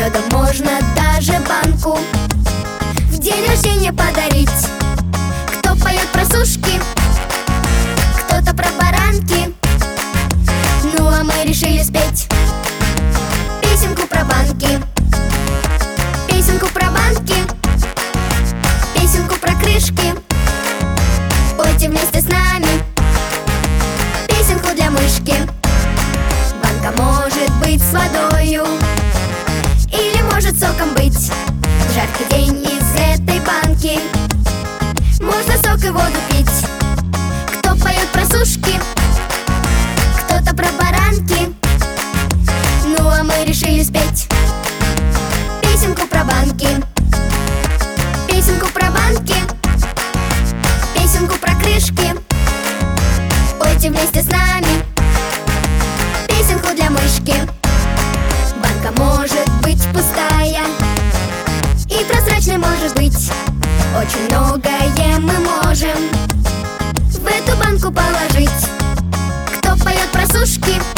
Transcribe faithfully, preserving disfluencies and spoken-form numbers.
медом можно даже банку в день рождения подарить. Кто поет про сушки, кто-то про баранки. Ну а мы решили спеть песенку про банки. Песенку про банки, песенку про крышки. Пойте вместе с нами песенку для мышки. Банка может быть с водою или может соком быть. В жаркий день из этой банки можно сок и воду пить. Кто поет про сушки, кто-то про баранки. Ну а мы решили спеть песенку про банки. Песенку про банки, песенку про крышки. Пойте вместе с нами песенку для мышки. Банка может быть пустая и прозрачной может быть. Очень многое мы можем в эту банку положить. Кто поет про сушки,